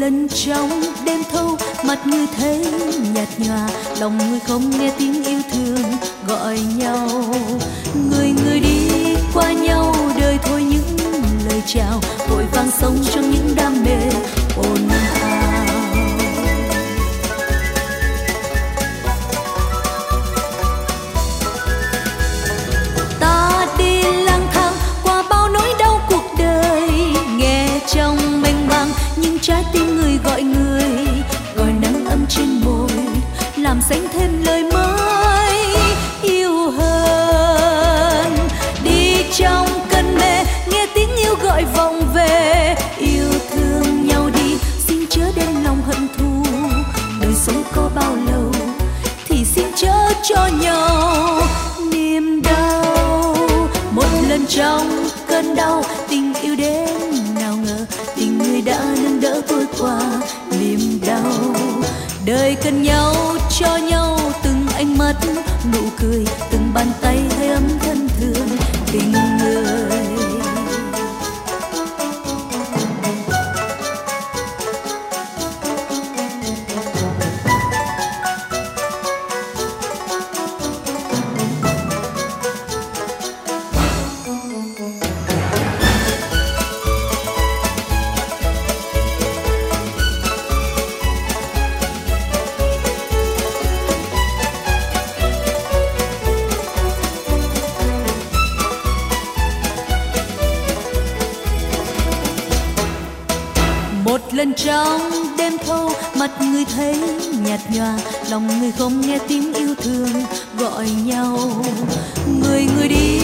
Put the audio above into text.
lần trong đêm thâu, mặt người thấy nhạt nhòa, lòng người không nghe tiếng yêu thương gọi nhau. Người đi qua nhau, đời thôi những lời chào, vội vàng sống trong những đam mê ồn ào. Ta đi lang thang qua bao nỗi đau cuộc đời, nghe trong mênh mang nhưng trái tim người gọi nắng ấm trên môi, làm xanh thêm lời mới yêu hơn. Đi trong cơn mê nghe tiếng yêu gọi vọng về, yêu thương nhau đi xin chớ đem lòng hận thù, đời sống có bao lâu thì xin chớ cho nhau niềm đau. Một lần trong cơn đau tình yêu đến nào ngờ, tình người đã nâng đỡ tôi qua niềm đau. Đời cần nhau cho nhau từng ánh mắt nụ cười, từng bàn tay hơi ấm thân thương tình người. Một lần trong đêm thâu, mặt người thấy nhạt nhòa, lòng người không nghe tiếng yêu thương gọi nhau. Người đi